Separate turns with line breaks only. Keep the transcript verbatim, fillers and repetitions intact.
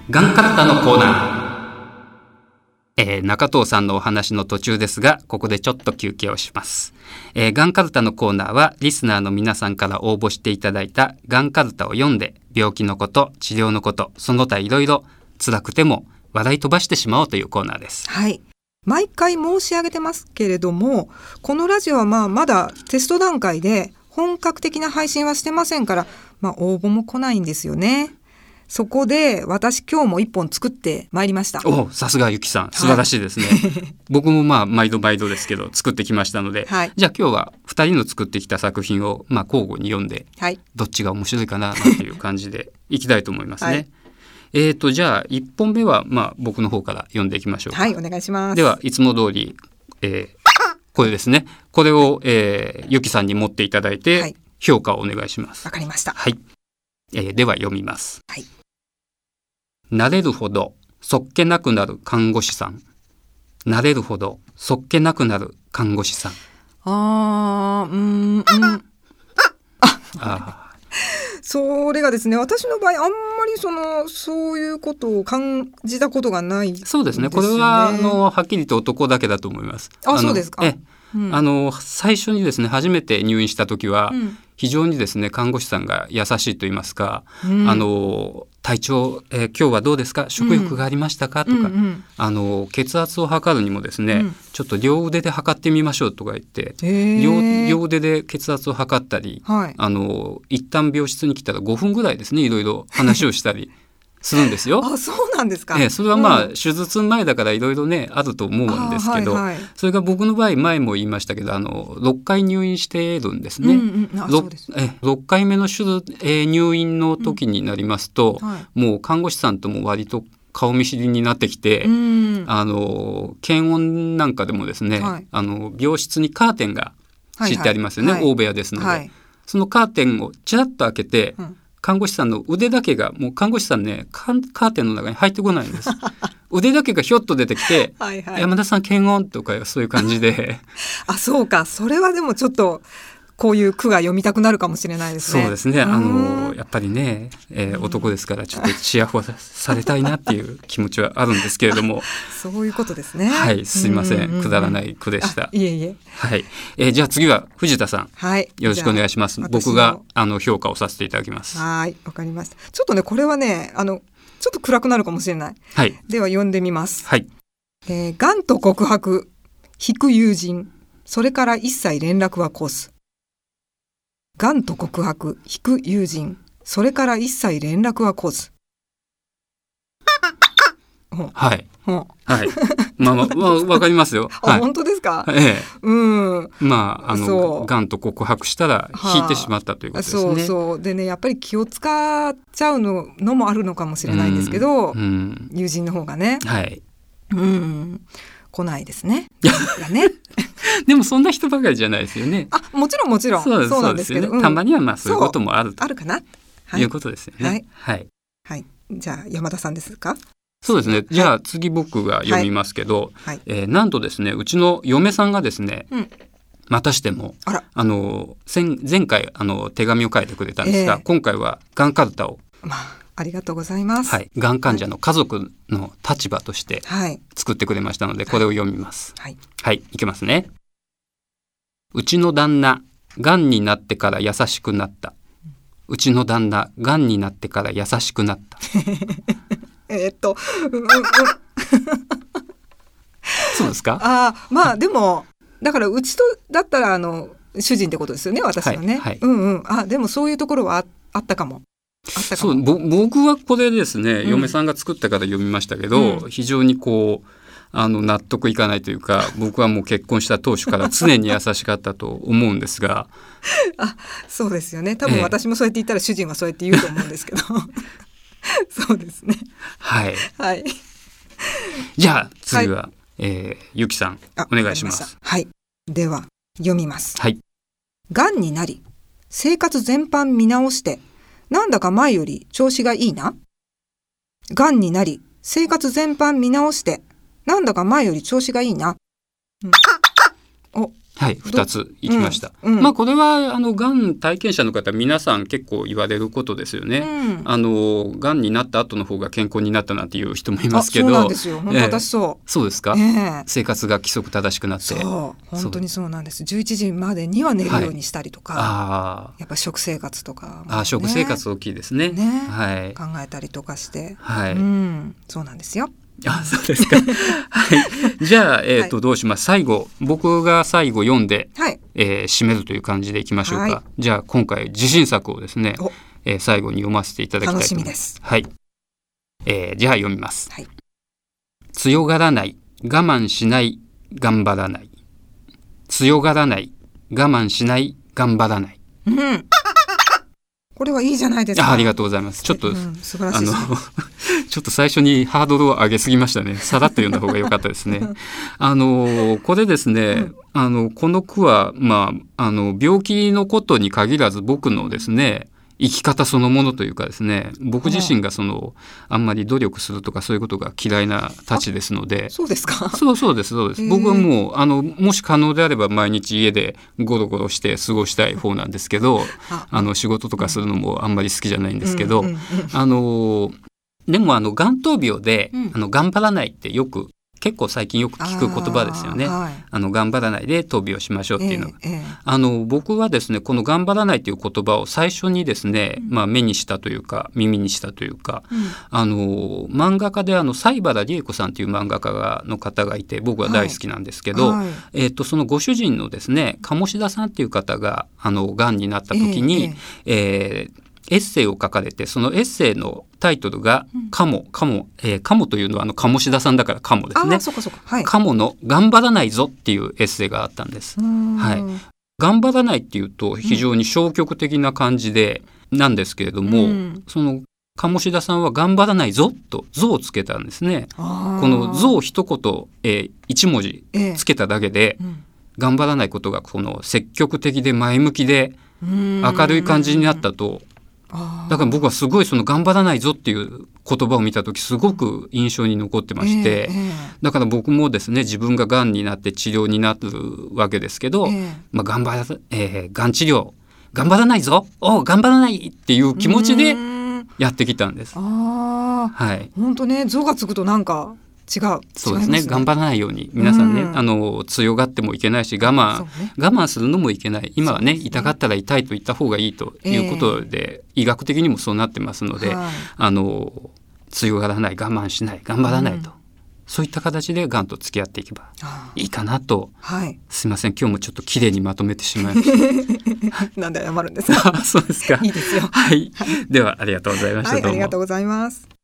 がんカルタのコーナー、えー、中藤さんのお話の途中ですが、ここでちょっと休憩をします。えー、がんカルタのコーナーはリスナーの皆さんから応募していただいたがんカルタを読んで、病気のこと、治療のこと、その他いろいろ辛くても笑い飛ばしてしまおうというコーナーです。
はい、毎回申し上げてますけれども、このラジオはまあまだテスト段階で本格的な配信はしてませんから、まあ、応募も来ないんですよね。そこで私今日も一本作ってまいりました。
お、さすがゆきさん、素晴らしいですね、はい、僕もまあ毎度毎度ですけど作ってきましたので、はい、じゃあ今日はふたりの作ってきた作品をまあ交互に読んで、はい、どっちが面白いかななんていう感じでいきたいと思いますね、はい、えーとじゃあいっぽんめはまあ僕の方から読んでいきましょうか。
はい、お願いします。
ではいつも通り、えー、これですね、これを、えー、ゆきさんに持っていただいて、はい、評価をお願いします。
わかりました。
はい、えー、では読みます。
はい。
慣れるほどそっけなくなる看護師さん。慣れるほどそっけなくなる看護師さん。
あー、うーん、うん。あそれがですね、私の場合あんまりそのそういうことを感じたことがないんですよね。
そうですね、これはあのはっきりと男だけだと思います。
あ、そうですか。
え、うん、あの最初にですね、初めて入院した時は、うん、非常にですね看護師さんが優しいと言いますか、うん、あの体調、えー、今日はどうですか、食欲がありましたか、とか、うんうん、あの血圧を測るにもですね、うん、ちょっと両腕で測ってみましょうとか言って、両, 両腕で血圧を測ったり、はい、あの一旦病室に来たらごふんぐらいですね、いろいろ話をしたりするんですよ。
あ、そうなんですか。
ええ、それはまあ、うん、手術前だからいろいろねあると思うんですけど、はいはい、それが僕の場合前も言いましたけど、あのろっかい入院しているんですね、うんうん、あ、そうです。えろっかいめの手術、えー、入院の時になりますと、うんはい、もう看護師さんとも割と顔見知りになってきて、うん、あの検温なんかでもですね、はい、あの病室にカーテンが敷いてありますよね、はいはい、大部屋ですので、はい、そのカーテンをちらっと開けて、うん、看護師さんの腕だけが、もう看護師さんねカーテンの中に入ってこないんです腕だけがひょっと出てきてはい、はい、山田さん検温とかそういう感じで
あ、そうか、それはでもちょっとこういう句が読みたくなるかもしれないですね。
そうですね、あのやっぱりね、えー、男ですからちょっとチヤホヤされたいなっていう気持ちはあるんですけれども
そういうことですね。
はい、すいません、くだらない句でした。
いえいえ、
はい、えー、じゃあ次は藤田さん、
はい、
よろしくお願いします。僕があの評価をさせていただきます。
はい、わかりました。ちょっとねこれはね、あのちょっと暗くなるかもしれない、はい、では読んでみます。
はい、
えー、がんと告白、引く友人、それから一切連絡はコース。がんと告白、引く友人、それから一切連絡はコース。
はい、はい、まあまあ、まあ、わかりますよ。
あ、はい、本当ですか。
ええ、
うん、
まああのがんと告白したら引いてしまったということですね。
そうそうでね、やっぱり気を使っちゃう の, のもあるのかもしれないんですけど、うんうん、友人の方がね、はい、うん、来ないですね。ね
でもそんな人ばかりじゃないですよね。
あ、もちろんもちろんそう、そうなんですけど、ね、
たまにはまあそういうこともあると
あるかな、
はい、いうことですよね。
はい
はい
はい、じゃあ山田さんですか。
そうですね、じゃあ次僕が読みますけど、はいはい、えー、なんとですね、うちの嫁さんがですね、うん、またしても あ, あの前回あの手紙を書いてくれたんですが、えー、今回はがんカルタを、
まあ、ありがとうございます、
はい、がん患者の家族の立場として作ってくれましたので、はい、これを読みます。はい、はい、いきますね。うちの旦那、がんになってから優しくなった。うちの旦那、がんになってから優しくなった
えっと
そうですか。
あ、まあでもだからうちとだったらあの主人ってことですよね、私のね、はいはい、うんうん、あ、でもそういうところは あ, あったかもあったかも。
そう、ぼ僕はこれですね、うん、嫁さんが作ったから読みましたけど、うん、非常にこうあの納得いかないというか、僕はもう結婚した当初から常に優しかったと思うんですが
あ、そうですよね、多分私もそうやって言ったら主人はそうやって言うと思うんですけどそうですね、はい、はい、
じゃあ次は、はい、えー、ゆきさんお願いします。
はい、では読みます。
はい、
がんになり生活全般見直してなんだか前より調子がいいな。がんになり生活全般見直してなんだか前より調子がいいな、うん、お
はい、ふたつ行きました。うんうん、まあこれはあのがん体験者の方皆さん結構言われることですよね。うん、あのがんになった後の方が健康になったなんていう人もいますけど。
そうなんですよ。本当私そう、
えー、そうですか、えー。生活が規則正しくなって。
そう本当にそうなんです。じゅういちじまでには寝るようにしたりとか、はい、あやっぱ食生活とか、ね、
あ食生活大きいですね。
ね、
はい、
考えたりとかして、
はい、
うん、そうなんですよ。
あそうですかはい、じゃあ、えーとはい、どうします。最後僕が最後読んで、はいえー、締めるという感じでいきましょうか、はい、じゃあ今回自信作をですね、えー、最後に読ませていただきたいと思います。楽しみです。はい、えー、じゃあ読みます、はい、強がらない我慢しない頑張らない。強がらない我慢しない頑張らない、うん、
これはいいじゃないですか。
あ, ありがとうございます。ちょっと、うん、
素晴らしいですね。
あのちょっと最初にハードルを上げすぎましたね。さらっと読んだ方が良かったですねあのこれですね、うん、あのこの句は、まあ、あの病気のことに限らず僕のですね生き方そのものというかですね、僕自身がそのあんまり努力するとかそういうことが嫌いなたちですので。
そうですか。
そうそうですそうです。僕はもうあのもし可能であれば毎日家でゴロゴロして過ごしたい方なんですけど、あの仕事とかするのもあんまり好きじゃないんですけど、あのでもあのがん闘病で、うん、あの頑張らないってよく結構最近よく聞く言葉ですよね。あ、はい、あの頑張らないで闘病しましょうっていうのが、えーえー、あの僕はですねこの頑張らないという言葉を最初にですね、うんまあ、目にしたというか耳にしたというか、うん、あの漫画家であの西原理恵子さんという漫画家がの方がいて僕は大好きなんですけど、はいはい、えー、とそのご主人のですね鴨志田さんという方があのがんになった時に、えーえーエッセイを書かれて、そのエッセイのタイトルがカモ、カモ、えー、カモというのはあの鴨志田さんだからカモですね。
あ、そうかそうか、はい、
カモの頑張らないぞっていうエッセイがあったんです。はい、頑張らないっていうと非常に消極的な感じで、うん、なんですけれども、うん、その鴨志田さんは頑張らないぞとぞをつけたんですね。このぞを一言、えー、一文字つけただけで、えーうん、頑張らないことがこの積極的で前向きで明るい感じになったと。だから僕はすごいその頑張らないぞっていう言葉を見た時すごく印象に残ってまして、えーえー、だから僕もですね自分ががんになって治療になるわけですけど、えーまあ、頑張ら、えー、がん治療頑張らないぞお頑張らないっていう気持ちでやってきたんです。
あ、はい、本当ねぞがつくとなんか違う。
そうですね。頑張らないように皆さんね、うん、あの強がってもいけないし我慢、ね、我慢するのもいけない。今はね、ね痛かったら痛いと言った方がいいということで、えー、医学的にもそうなってますので、はい、あの強がらない我慢しない頑張らないと、うん、そういった形でがんと付き合っていけばいいかなと、はい、すいません今日もちょっと綺麗にまとめてしまいました
なんで謝るんですか。
そうですか。
いいですよ。
はい、ではありがとうございました。
はい、ありがとうございます。